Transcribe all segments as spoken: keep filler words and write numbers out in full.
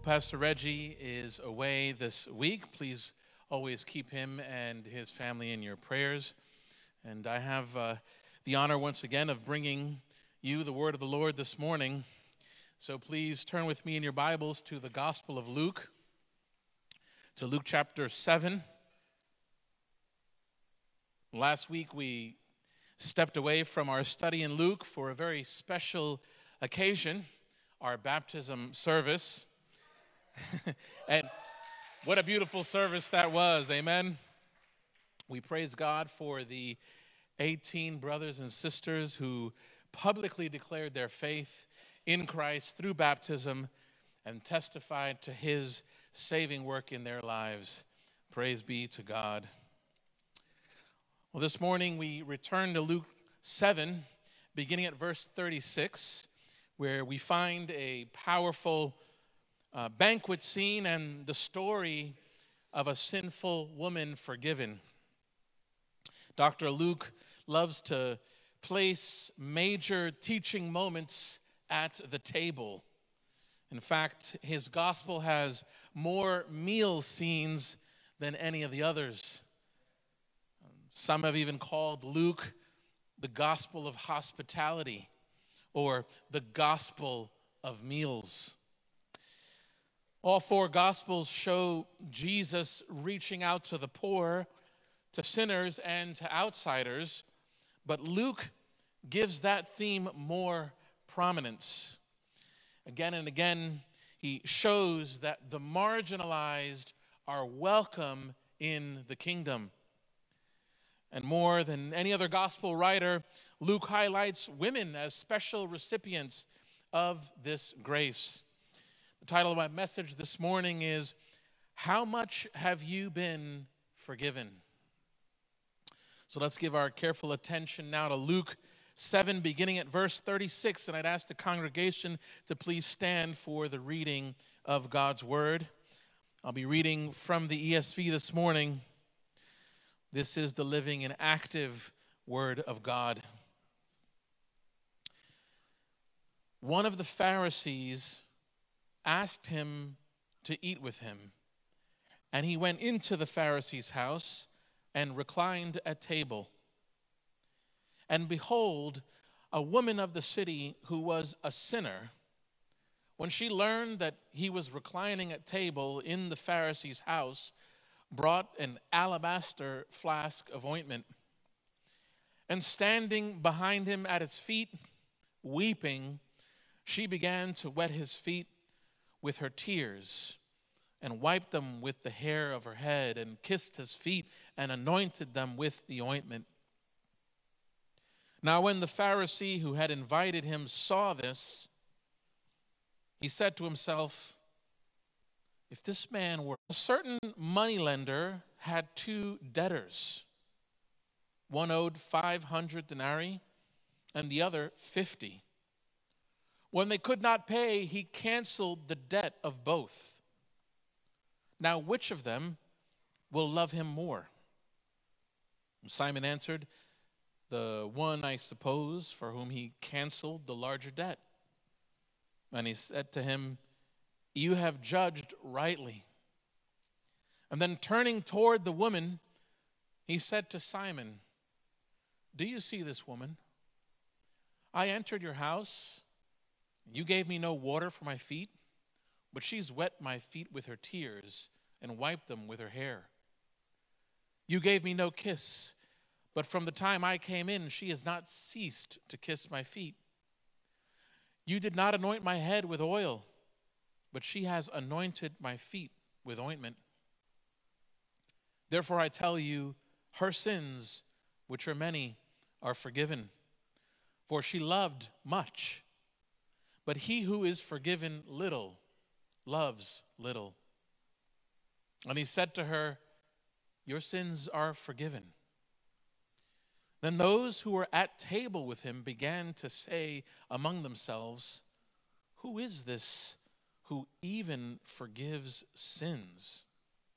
Pastor Reggie is away this week. Please always keep him and his family in your prayers. And I have uh, the honor once again of bringing you the word of the Lord this morning. So please turn with me in your Bibles to the Gospel of Luke, to Luke chapter seven. Last week we stepped away from our study in Luke for a very special occasion, our baptism service. And what a beautiful service that was, amen. We praise God for the eighteen brothers and sisters who publicly declared their faith in Christ through baptism and testified to his saving work in their lives. Praise be to God. Well, this morning we return to Luke seven, beginning at verse thirty-six, where we find a powerful uh, banquet scene and the story of a sinful woman forgiven. Doctor Luke loves to place major teaching moments at the table. In fact, his gospel has more meal scenes than any of the others. Some have even called Luke the gospel of hospitality or the gospel of meals. All four gospels show Jesus reaching out to the poor, to sinners, and to outsiders, but Luke gives that theme more prominence. Again and again, he shows that the marginalized are welcome in the kingdom. And more than any other gospel writer, Luke highlights women as special recipients of this grace. The title of my message this morning is, How Much Have You Been Forgiven? So let's give our careful attention now to Luke seven, beginning at verse thirty-six, and I'd ask the congregation to please stand for the reading of God's Word. I'll be reading from the E S V this morning. This is the living and active Word of God. One of the Pharisees asked him to eat with him, and he went into the Pharisee's house and reclined at table. And behold, a woman of the city who was a sinner, when she learned that he was reclining at table in the Pharisee's house, brought an alabaster flask of ointment, and standing behind him at his feet, weeping, she began to wet his feet with her tears, and wiped them with the hair of her head, and kissed his feet, and anointed them with the ointment. Now when the Pharisee who had invited him saw this, he said to himself, if this man were... A certain moneylender had two debtors. One owed five hundred denarii, and the other fifty. When they could not pay, he canceled the debt of both. Now which of them will love him more? Simon answered, the one, I suppose, for whom he canceled the larger debt. And he said to him, you have judged rightly. And then turning toward the woman, he said to Simon, do you see this woman? I entered your house. You gave me no water for my feet, but she's wet my feet with her tears and wiped them with her hair. You gave me no kiss, but from the time I came in, she has not ceased to kiss my feet. You did not anoint my head with oil, but she has anointed my feet with ointment. Therefore I tell you, her sins, which are many, are forgiven, for she loved much. But he who is forgiven little loves little. And he said to her, your sins are forgiven. Then those who were at table with him began to say among themselves, who is this who even forgives sins?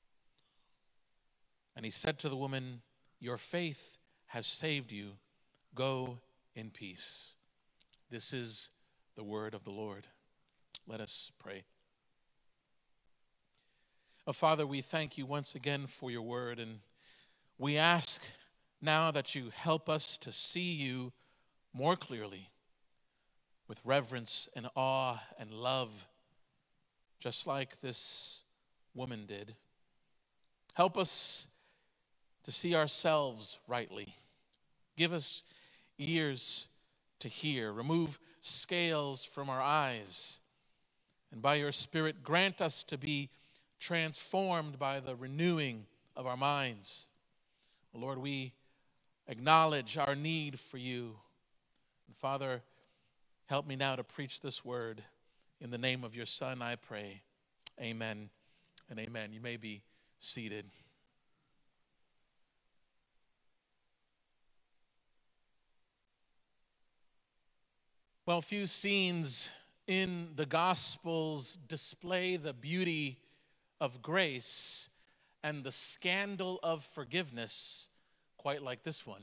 And he said to the woman, your faith has saved you. Go in peace. This is the word of the Lord. Let us pray. Oh, Father, we thank you once again for your word, and we ask now that you help us to see you more clearly with reverence and awe and love, just like this woman did. Help us to see ourselves rightly. Give us ears to hear. Remove scales from our eyes. And by your Spirit, grant us to be transformed by the renewing of our minds. Lord, we acknowledge our need for you. And Father, help me now to preach this word. In the name of your Son, I pray. Amen and amen. You may be seated. Well, few scenes in the Gospels display the beauty of grace and the scandal of forgiveness quite like this one.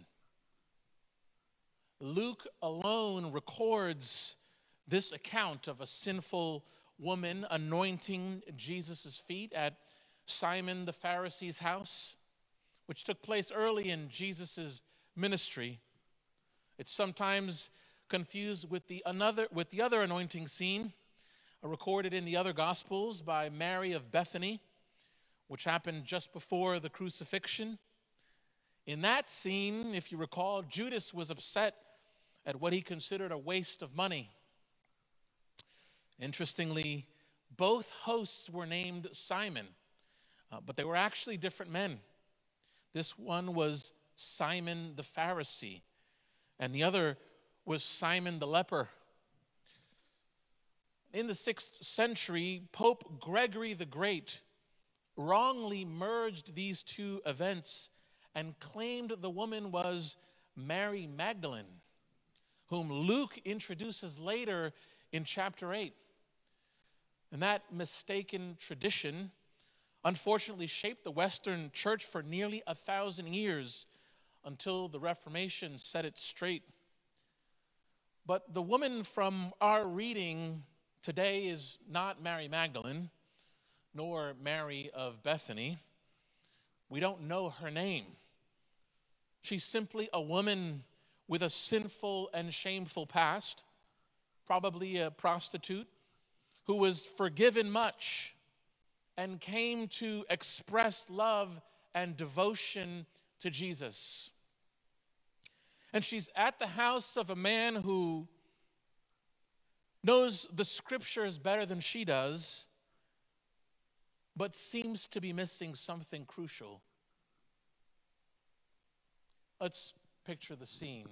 Luke alone records this account of a sinful woman anointing Jesus' feet at Simon the Pharisee's house, which took place early in Jesus' ministry. It's sometimes confused with the another with the other anointing scene uh, recorded in the other Gospels by Mary of Bethany, which happened just before the crucifixion. In that scene, if you recall, Judas was upset at what he considered a waste of money. Interestingly, both hosts were named Simon, uh, but they were actually different men. This one was Simon the Pharisee, and the other was Simon the leper. In the sixth century, Pope Gregory the Great wrongly merged these two events and claimed the woman was Mary Magdalene, whom Luke introduces later in chapter eight. And that mistaken tradition unfortunately shaped the Western church for nearly a thousand years until the Reformation set it straight. But the woman from our reading today is not Mary Magdalene, nor Mary of Bethany. We don't know her name. She's simply a woman with a sinful and shameful past, probably a prostitute, who was forgiven much and came to express love and devotion to Jesus. And she's at the house of a man who knows the scriptures better than she does, but seems to be missing something crucial. Let's picture the scene.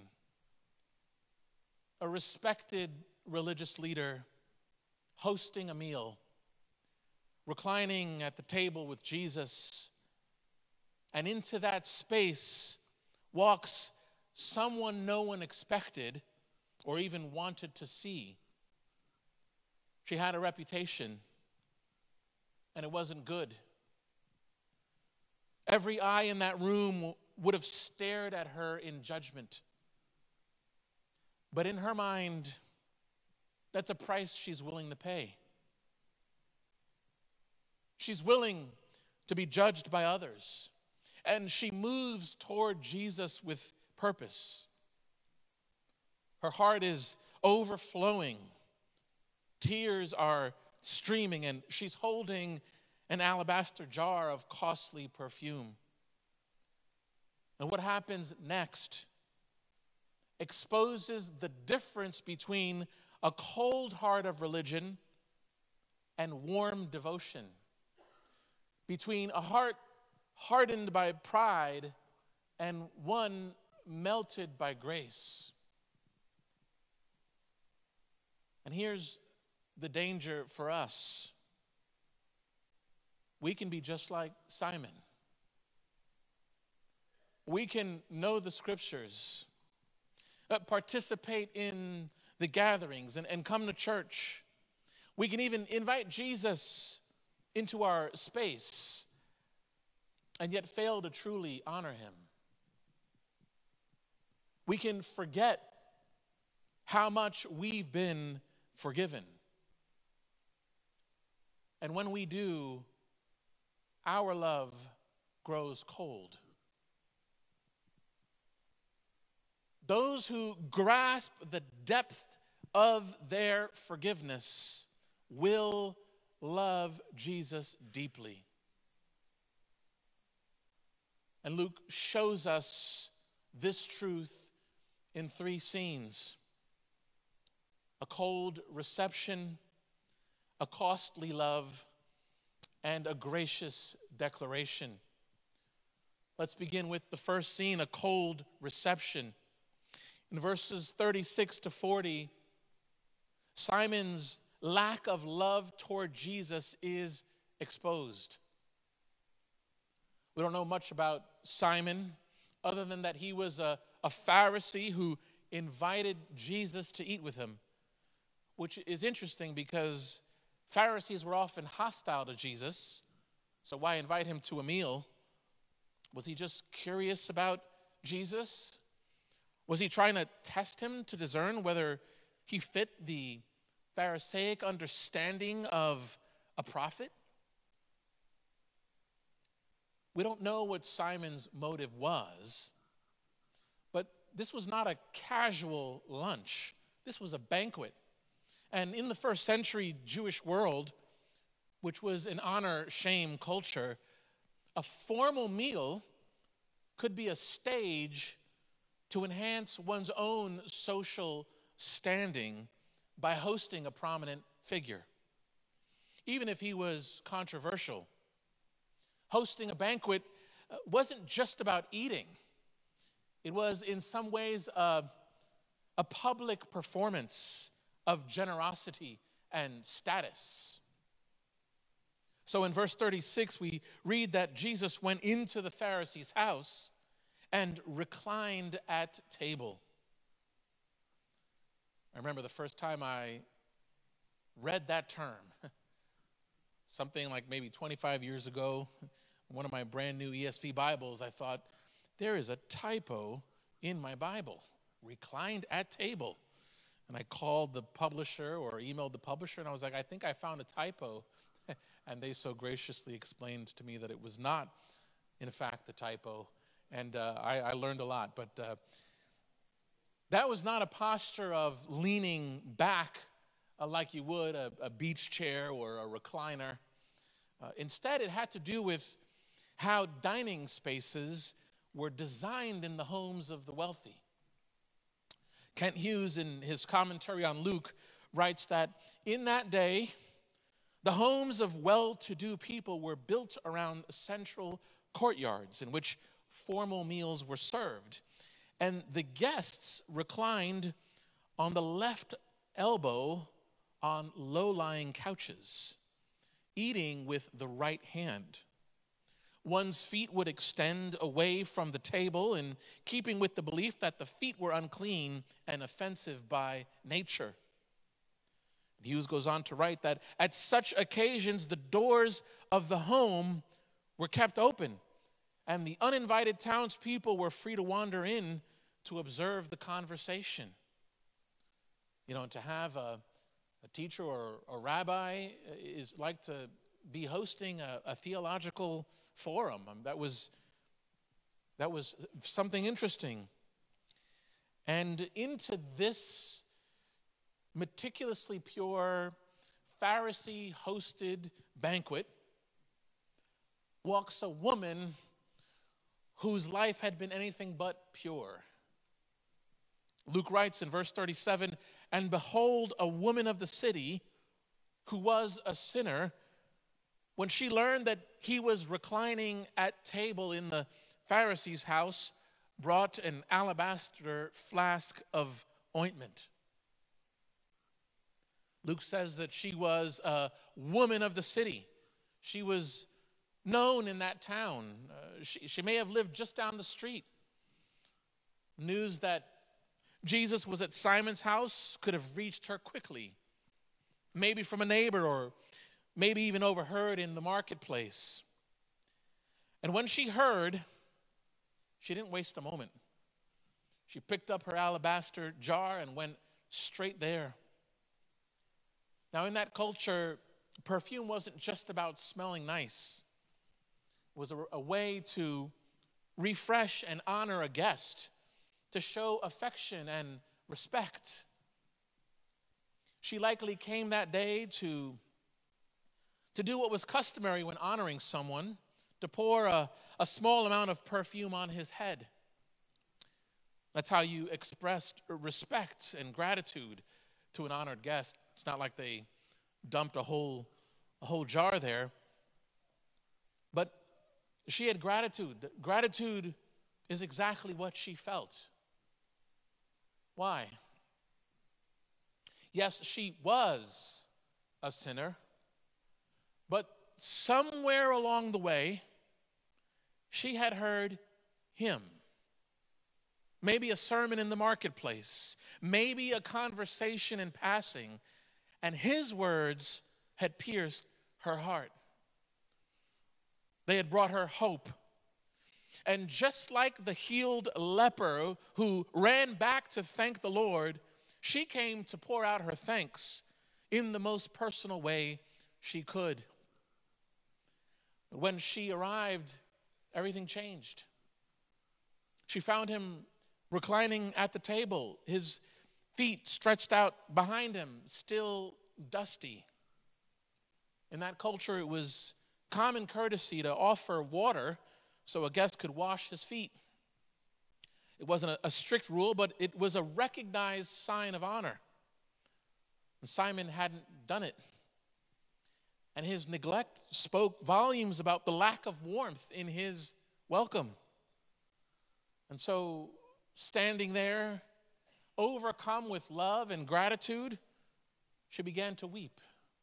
A respected religious leader hosting a meal, reclining at the table with Jesus, and into that space walks someone no one expected or even wanted to see. She had a reputation, and it wasn't good. Every eye in that room would have stared at her in judgment. But in her mind, that's a price she's willing to pay. She's willing to be judged by others, and she moves toward Jesus with purpose. Her heart is overflowing. Tears are streaming, and she's holding an alabaster jar of costly perfume. And what happens next exposes the difference between a cold heart of religion and warm devotion, between a heart hardened by pride and one melted by grace. And here's the danger for us. We can be just like Simon. We can know the scriptures, uh, participate in the gatherings, and, and come to church. We can even invite Jesus into our space and yet fail to truly honor him. We can forget how much we've been forgiven. And when we do, our love grows cold. Those who grasp the depth of their forgiveness will love Jesus deeply. And Luke shows us this truth in three scenes: a cold reception, a costly love, and a gracious declaration. Let's begin with the first scene, a cold reception. In verses thirty-six to forty, Simon's lack of love toward Jesus is exposed. We don't know much about Simon other than that he was a, a Pharisee who invited Jesus to eat with him, which is interesting because Pharisees were often hostile to Jesus, so why invite him to a meal? Was he just curious about Jesus? Was he trying to test him to discern whether he fit the Pharisaic understanding of a prophet? We don't know what Simon's motive was, but this was not a casual lunch. This was a banquet. And in the first century Jewish world, which was an honor-shame culture, a formal meal could be a stage to enhance one's own social standing by hosting a prominent figure, even if he was controversial. Hosting a banquet wasn't just about eating. It was in some ways a, a public performance of generosity and status. So in verse thirty-six, we read that Jesus went into the Pharisee's house and reclined at table. I remember the first time I read that term, something like maybe twenty-five years ago, one of my brand new E S V Bibles, I thought, there is a typo in my Bible, reclined at table. And I called the publisher or emailed the publisher, and I was like, I think I found a typo. And they so graciously explained to me that it was not, in fact, a typo. And uh, I, I learned a lot. But uh, that was not a posture of leaning back uh, like you would a, a beach chair or a recliner. Uh, instead, it had to do with how dining spaces were designed in the homes of the wealthy. Kent Hughes, in his commentary on Luke, writes that in that day, the homes of well-to-do people were built around central courtyards in which formal meals were served, and the guests reclined on the left elbow on low-lying couches, eating with the right hand. One's feet would extend away from the table in keeping with the belief that the feet were unclean and offensive by nature. Hughes goes on to write that at such occasions, the doors of the home were kept open, and the uninvited townspeople were free to wander in to observe the conversation. You know, to have a, a teacher or a rabbi is like to be hosting a, a theological forum. Um, that was that was something interesting. And into this meticulously pure Pharisee-hosted banquet walks a woman whose life had been anything but pure. Luke writes in verse thirty-seven, "And behold, a woman of the city who was a sinner, when she learned that he was reclining at table in the Pharisee's house, brought an alabaster flask of ointment." Luke says that she was a woman of the city. She was known in that town. Uh, she, she may have lived just down the street. News that Jesus was at Simon's house could have reached her quickly, maybe from a neighbor or maybe even overheard in the marketplace. And when she heard, she didn't waste a moment. She picked up her alabaster jar and went straight there. Now, in that culture, perfume wasn't just about smelling nice. was a, a way to refresh and honor a guest, to show affection and respect. She likely came that day to, to do what was customary when honoring someone, to pour a, a small amount of perfume on his head. That's how you expressed respect and gratitude to an honored guest. It's not like they dumped a whole, a whole jar there. But she had gratitude. Gratitude is exactly what she felt. Why? Yes, she was a sinner, but somewhere along the way, she had heard him. Maybe a sermon in the marketplace, maybe a conversation in passing, and his words had pierced her heart. They had brought her hope. And just like the healed leper who ran back to thank the Lord, she came to pour out her thanks in the most personal way she could. When she arrived, everything changed. She found him reclining at the table, his feet stretched out behind him, still dusty. In that culture, it was common courtesy to offer water so a guest could wash his feet. It wasn't a, a strict rule, but it was a recognized sign of honor. And Simon hadn't done it. And his neglect spoke volumes about the lack of warmth in his welcome. And so, standing there, overcome with love and gratitude, she began to weep.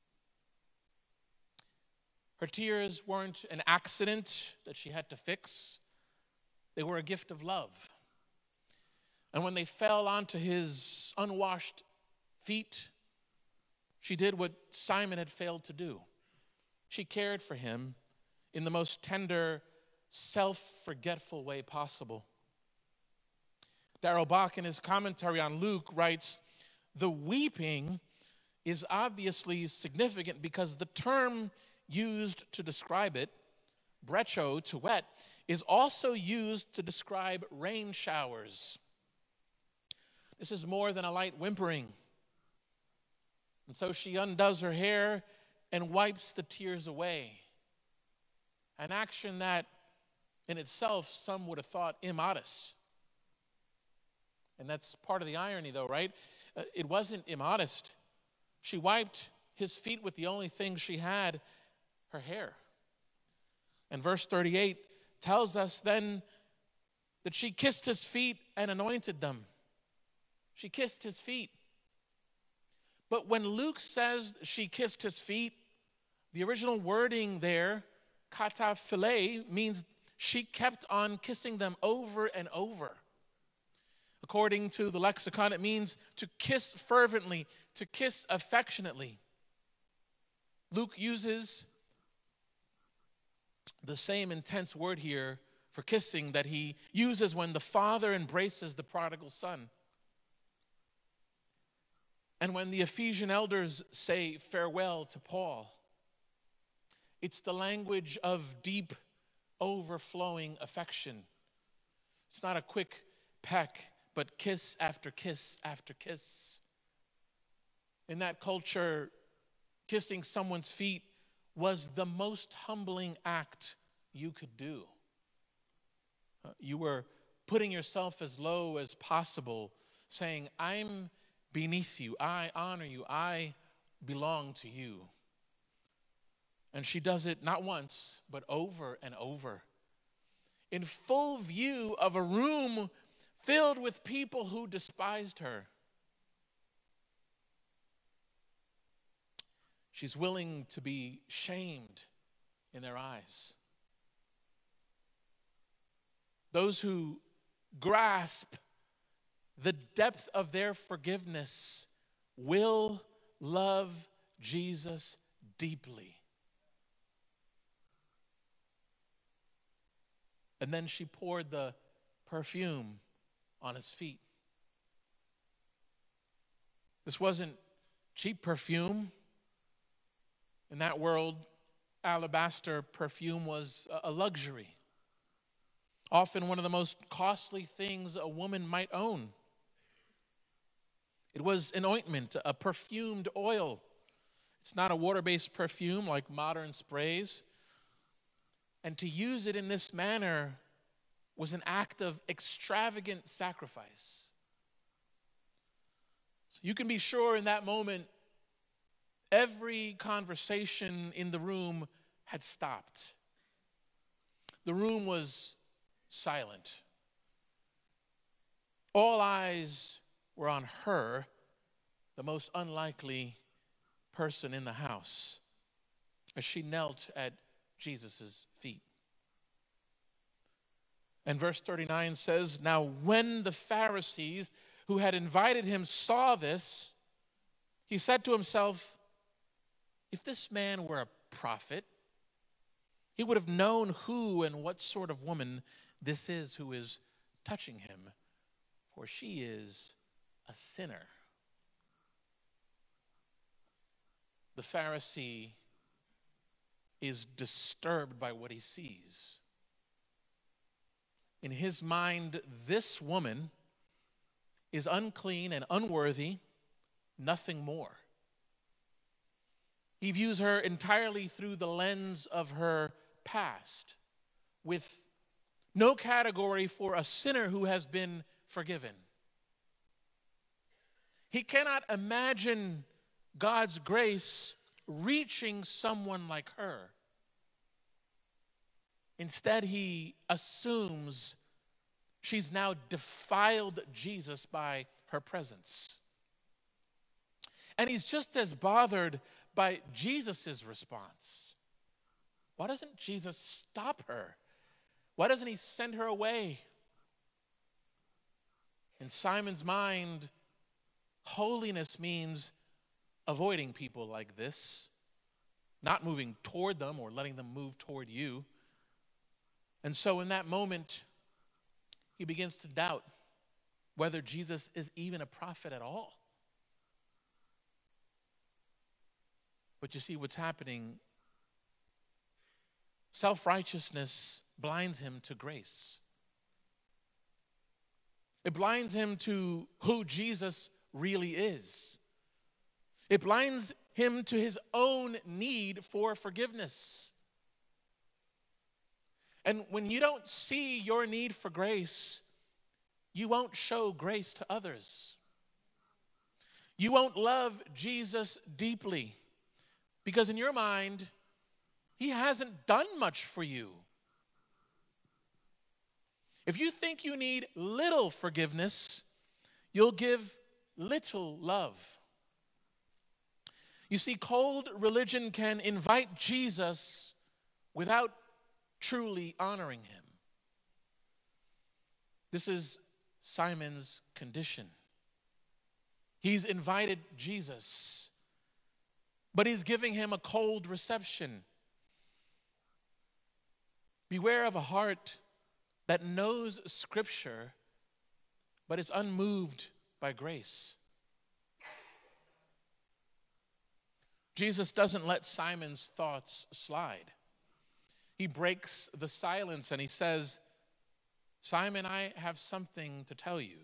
Her tears weren't an accident that she had to fix. They were a gift of love. And when they fell onto his unwashed feet, she did what Simon had failed to do. She cared for him in the most tender, self-forgetful way possible. Darrell Bach, in his commentary on Luke, writes, "The weeping is obviously significant because the term used to describe it, brecho, to wet, is also used to describe rain showers. This is more than a light whimpering. And so she undoes her hair and wipes the tears away. An action that in itself some would have thought immodest. And that's part of the irony, though, right? Uh, it wasn't immodest. She wiped his feet with the only thing she had, her hair. And verse thirty-eight tells us then that she kissed his feet and anointed them. She kissed his feet. But when Luke says she kissed his feet, the original wording there, kata phile, means she kept on kissing them over and over. According to the lexicon, it means to kiss fervently, to kiss affectionately. Luke uses the same intense word here for kissing that he uses when the father embraces the prodigal son. And when the Ephesian elders say farewell to Paul, it's the language of deep, overflowing affection. It's not a quick peck, but kiss after kiss after kiss. In that culture, kissing someone's feet was the most humbling act you could do. Uh, you were putting yourself as low as possible, saying, I'm beneath you, I honor you, I belong to you. And she does it not once, but over and over, in full view of a room filled with people who despised her. She's willing to be shamed in their eyes. Those who grasp the depth of their forgiveness will love Jesus deeply. And then she poured the perfume on his feet. This wasn't cheap perfume. In that world, alabaster perfume was a luxury, often one of the most costly things a woman might own. It was an ointment, a perfumed oil. It's not a water-based perfume like modern sprays. And to use it in this manner was an act of extravagant sacrifice. So you can be sure in that moment, every conversation in the room had stopped. The room was silent. All eyes were on her, the most unlikely person in the house, as she knelt at Jesus' feet. And verse thirty-nine says, "Now when the Pharisees who had invited him saw this, he said to himself, 'If this man were a prophet, he would have known who and what sort of woman this is who is touching him, for she is a sinner.'" The Pharisee is disturbed by what he sees. In his mind, this woman is unclean and unworthy, nothing more. He views her entirely through the lens of her past, with no category for a sinner who has been forgiven. He cannot imagine God's grace reaching someone like her. Instead, he assumes she's now defiled Jesus by her presence. And he's just as bothered by Jesus' response. Why doesn't Jesus stop her? Why doesn't he send her away? In Simon's mind, holiness means avoiding people like this, not moving toward them or letting them move toward you. And so in that moment, he begins to doubt whether Jesus is even a prophet at all. But you see what's happening. Self-righteousness blinds him to grace. It blinds him to who Jesus really is. It blinds him to his own need for forgiveness. And when you don't see your need for grace, you won't show grace to others. You won't love Jesus deeply because in your mind, he hasn't done much for you. If you think you need little forgiveness, you'll give little love. You see, cold religion can invite Jesus without truly honoring him. This is Simon's condition. He's invited Jesus, but he's giving him a cold reception. Beware of a heart that knows Scripture, but is unmoved by grace. Jesus doesn't let Simon's thoughts slide. He breaks the silence and he says, "Simon, I have something to tell you."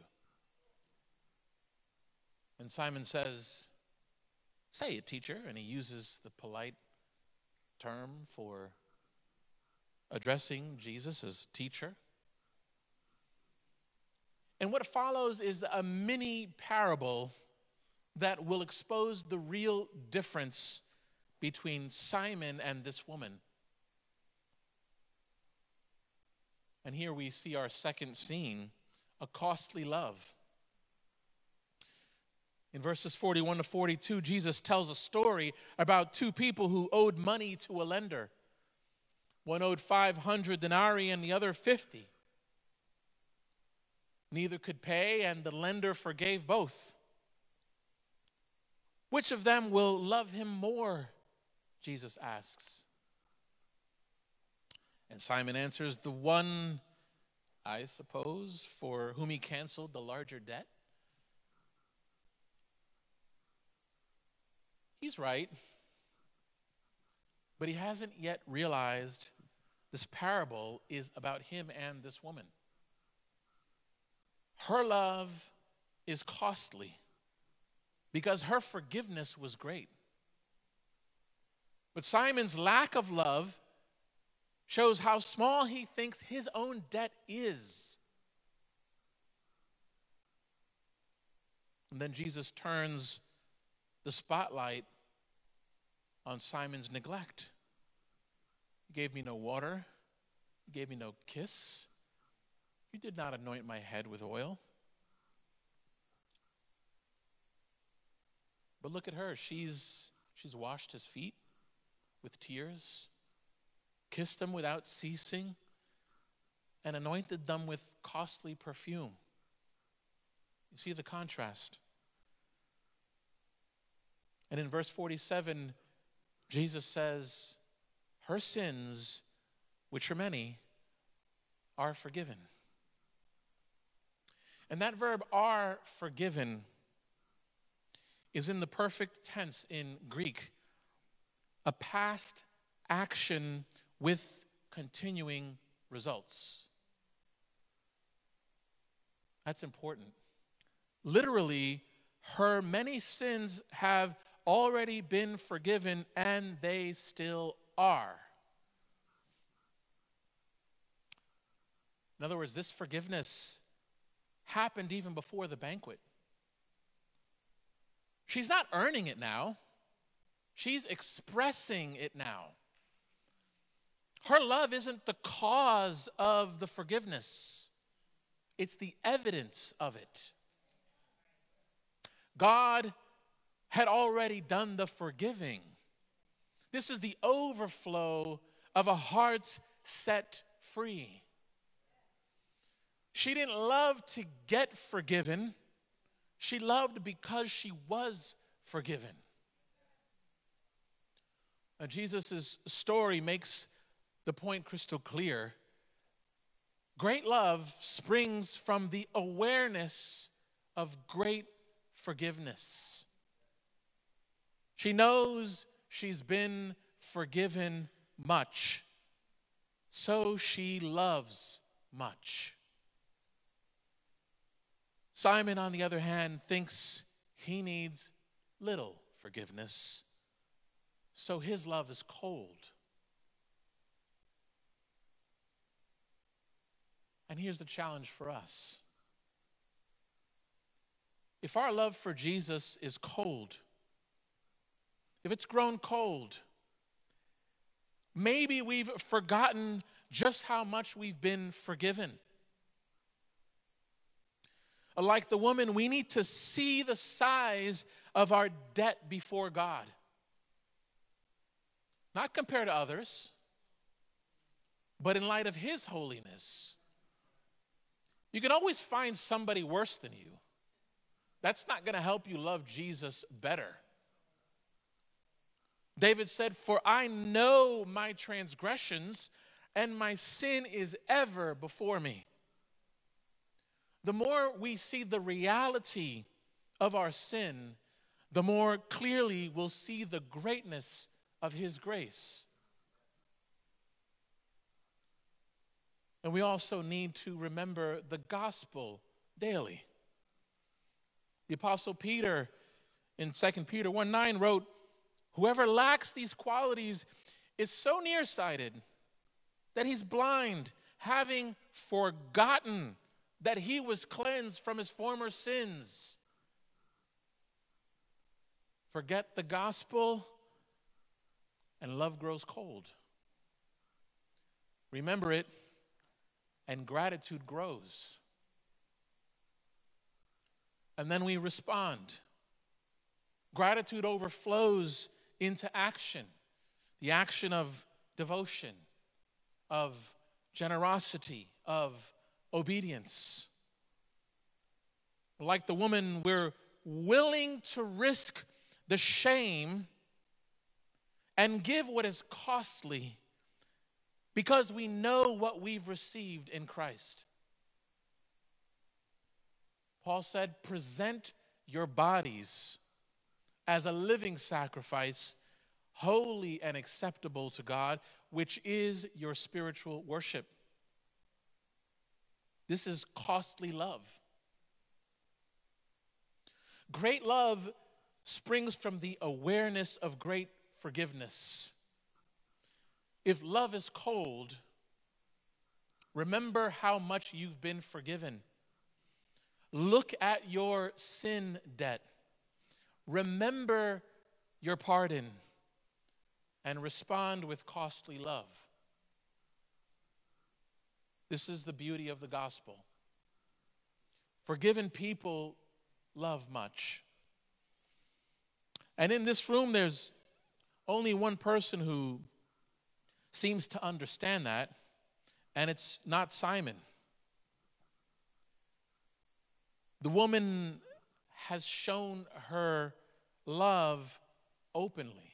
And Simon says, "Say it, teacher." And he uses the polite term for addressing Jesus as teacher. And what follows is a mini parable that will expose the real difference between Simon and this woman. And here we see our second scene, a costly love. In verses forty-one to forty-two, Jesus tells a story about two people who owed money to a lender. One owed five hundred denarii and the other fifty. Neither could pay, and the lender forgave both. Which of them will love him more? Jesus asks. And Simon answers, the one, I suppose, for whom he canceled the larger debt. He's right. But he hasn't yet realized this parable is about him and this woman. Her love is costly because her forgiveness was great. But Simon's lack of love shows how small he thinks his own debt is. And then Jesus turns the spotlight on Simon's neglect. You gave me no water. You gave me no kiss. You did not anoint my head with oil. But look at her. She's, she's washed his feet with tears, kissed them without ceasing, and anointed them with costly perfume. You see the contrast. And in verse forty-seven, Jesus says, her sins, which are many, are forgiven. And that verb, are forgiven, is in the perfect tense in Greek, a past action with continuing results. That's important. Literally, her many sins have already been forgiven, and they still are. In other words, this forgiveness happened even before the banquet. She's not earning it now. She's expressing it now. Her love isn't the cause of the forgiveness. It's the evidence of it. God had already done the forgiving. This is the overflow of a heart set free. She didn't love to get forgiven. She loved because she was forgiven. Now, Jesus' story makes the point crystal clear. Great love springs from the awareness of great forgiveness. She knows she's been forgiven much, so she loves much. Simon, on the other hand, thinks he needs little forgiveness, so his love is cold. And here's the challenge for us. If our love for Jesus is cold, if it's grown cold, maybe we've forgotten just how much we've been forgiven. Like the woman, we need to see the size of our debt before God. Not compared to others, but in light of His holiness. You can always find somebody worse than you. That's not going to help you love Jesus better. David said, "For I know my transgressions, and my sin is ever before me." The more we see the reality of our sin, the more clearly we'll see the greatness of His grace. And we also need to remember the gospel daily. The Apostle Peter in Second Peter one nine wrote, "Whoever lacks these qualities is so nearsighted that he's blind, having forgotten that he was cleansed from his former sins." Forget the gospel, and love grows cold. Remember it, and gratitude grows. And then we respond. Gratitude overflows into action, the action of devotion, of generosity, of obedience. Like the woman, we're willing to risk the shame and give what is costly because we know what we've received in Christ. Paul said, "Present your bodies as a living sacrifice, holy and acceptable to God, which is your spiritual worship. This is costly love. Great love springs from the awareness of great forgiveness. If love is cold, remember how much you've been forgiven. Look at your sin debt. Remember your pardon and respond with costly love. This is the beauty of the gospel. Forgiven people love much. And in this room, there's only one person who seems to understand that, and it's not Simon. The woman has shown her love openly,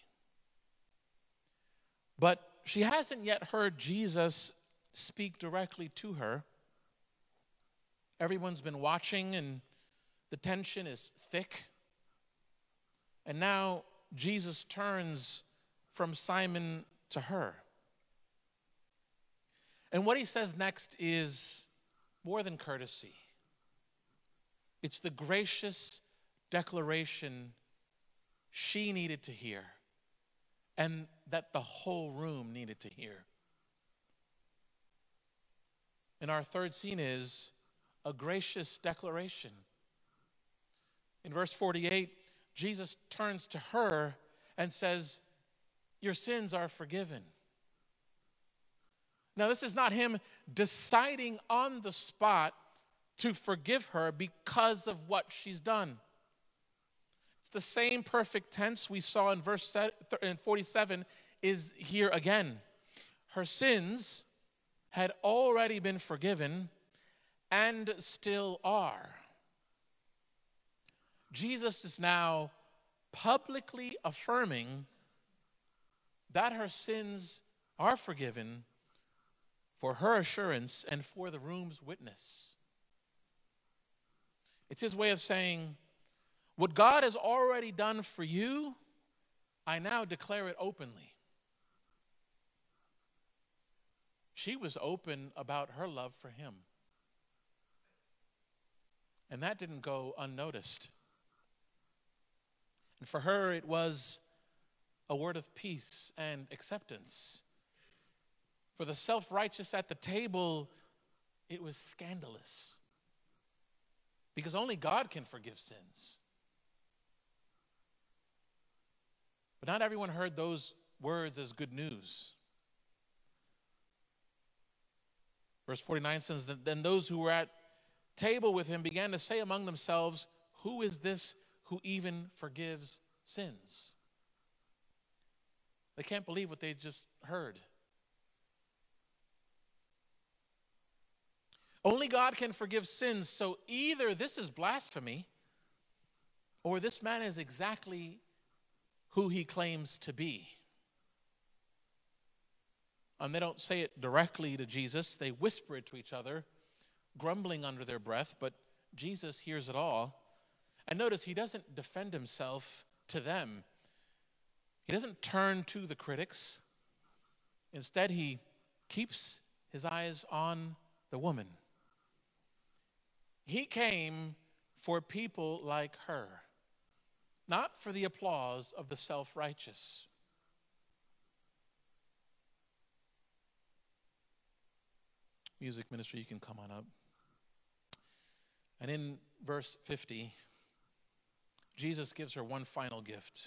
but she hasn't yet heard Jesus speak directly to her. Everyone's been watching, and the tension is thick. And now Jesus turns from Simon to her. And what he says next is more than courtesy. It's the gracious declaration she needed to hear, and that the whole room needed to hear. And our third scene is a gracious declaration. In verse forty-eight, Jesus turns to her and says, "Your sins are forgiven." Now, this is not him deciding on the spot to forgive her because of what she's done. It's the same perfect tense we saw in verse forty-seven is here again. Her sins had already been forgiven and still are. Jesus is now publicly affirming that her sins are forgiven for her assurance and for the room's witness. It's his way of saying, what God has already done for you, I now declare it openly. She was open about her love for him. And that didn't go unnoticed. And for her, it was a word of peace and acceptance. For the self-righteous at the table, it was scandalous. Because only God can forgive sins. But not everyone heard those words as good news. Verse forty-nine says, then those who were at table with him began to say among themselves, who is this who even forgives sins? They can't believe what they just heard. Only God can forgive sins, so either this is blasphemy or this man is exactly who he claims to be. And they don't say it directly to Jesus. They whisper it to each other, grumbling under their breath, but Jesus hears it all. And notice he doesn't defend himself to them. He doesn't turn to the critics. Instead, he keeps his eyes on the woman. He came for people like her, not for the applause of the self-righteous. Music ministry, you can come on up. And in verse fifty, Jesus gives her one final gift.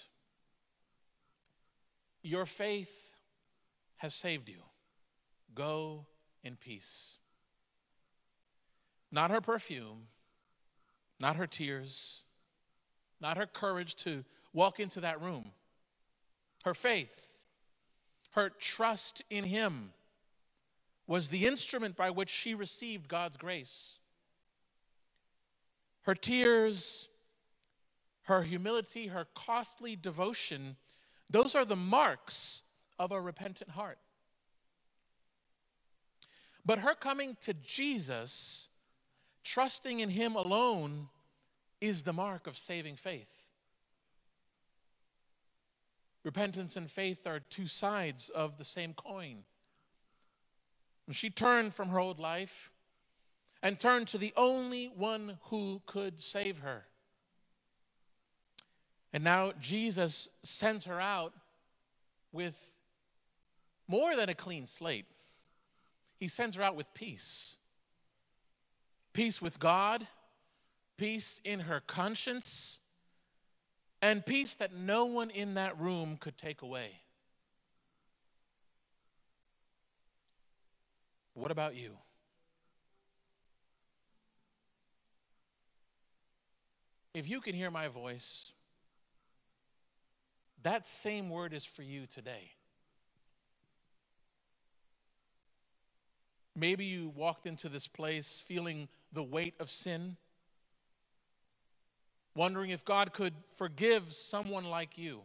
Your faith has saved you. Go in peace. Not her perfume, not her tears, not her courage to walk into that room. Her faith, her trust in him was the instrument by which she received God's grace. Her tears, her humility, her costly devotion, those are the marks of a repentant heart. But her coming to Jesus, trusting in him alone, is the mark of saving faith. Repentance and faith are two sides of the same coin. And she turned from her old life and turned to the only one who could save her. And now Jesus sends her out with more than a clean slate. He sends her out with peace. Peace with God, peace in her conscience, and peace that no one in that room could take away. What about you? If you can hear my voice, that same word is for you today. Maybe you walked into this place feeling the weight of sin, wondering if God could forgive someone like you.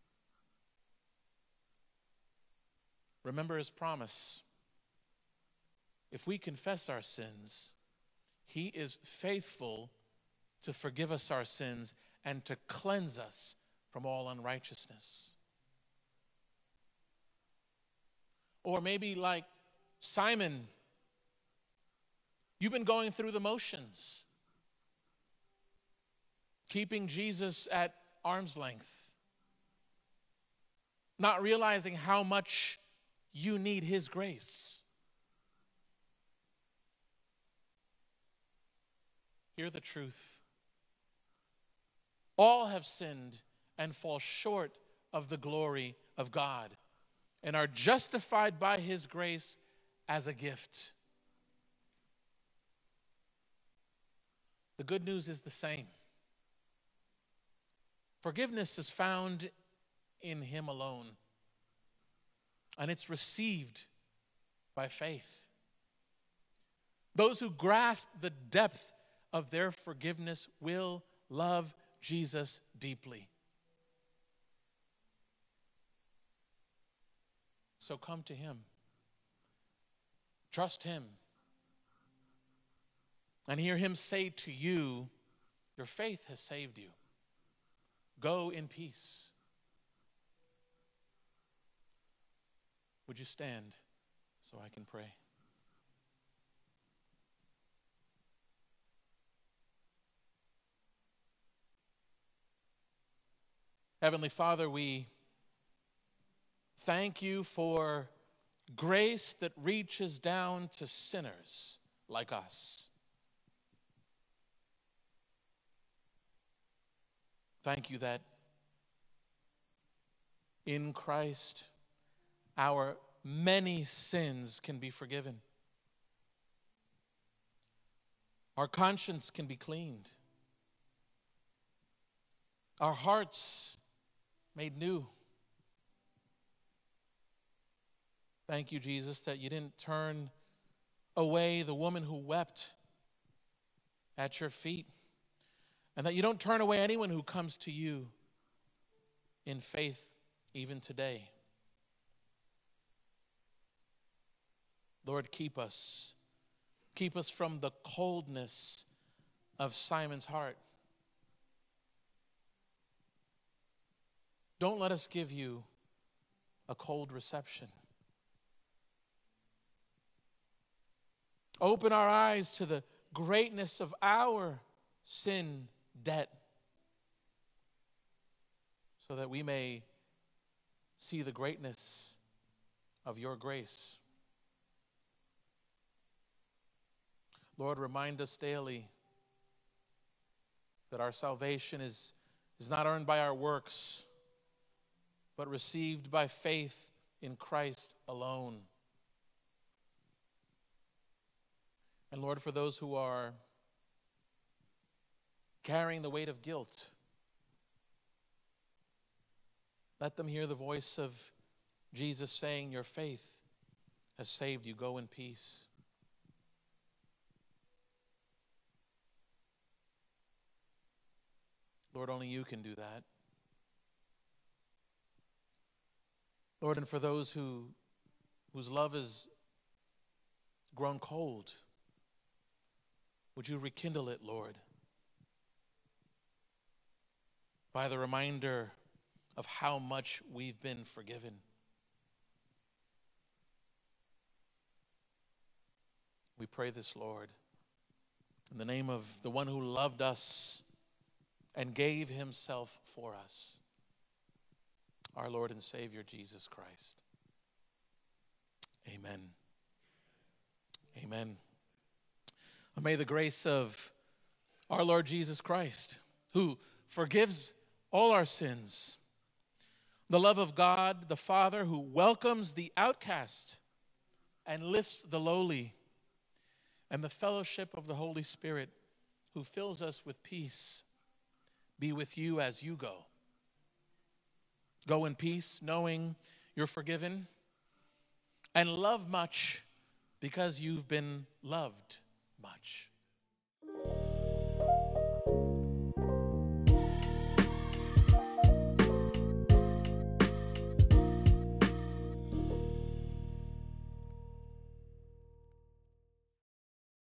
Remember his promise. If we confess our sins, he is faithful to forgive us our sins and to cleanse us from all unrighteousness. Or maybe like Simon, you've been going through the motions, keeping Jesus at arm's length, not realizing how much you need his grace. Hear the truth. All have sinned and fall short of the glory of God and are justified by his grace as a gift. The good news is the same. Forgiveness is found in him alone, and it's received by faith. Those who grasp the depth of their forgiveness will love Jesus deeply. So come to him. Trust him. And hear him say to you, your faith has saved you. Go in peace. Would you stand so I can pray? Heavenly Father, we thank you for grace that reaches down to sinners like us. Thank you that in Christ our many sins can be forgiven. Our conscience can be cleaned. Our hearts made new. Thank you, Jesus, that you didn't turn away the woman who wept at your feet, and that you don't turn away anyone who comes to you in faith even today. Lord, keep us. Keep us from the coldness of Simon's heart. Don't let us give you a cold reception. Open our eyes to the greatness of our sin debt so that we may see the greatness of your grace. Lord, remind us daily that our salvation is, is not earned by our works, but received by faith in Christ alone. And Lord, for those who are carrying the weight of guilt, let them hear the voice of Jesus saying, your faith has saved you. Go in peace. Lord, only you can do that. Lord, and for those who whose love has grown cold, would you rekindle it, Lord, by the reminder of how much we've been forgiven. We pray this, Lord, in the name of the one who loved us and gave himself for us, our Lord and Savior, Jesus Christ. Amen. Amen. And may the grace of our Lord Jesus Christ, who forgives all our sins, the love of God the Father, who welcomes the outcast and lifts the lowly, and the fellowship of the Holy Spirit, who fills us with peace, be with you as you go. Go in peace, knowing you're forgiven, and love much because you've been loved much.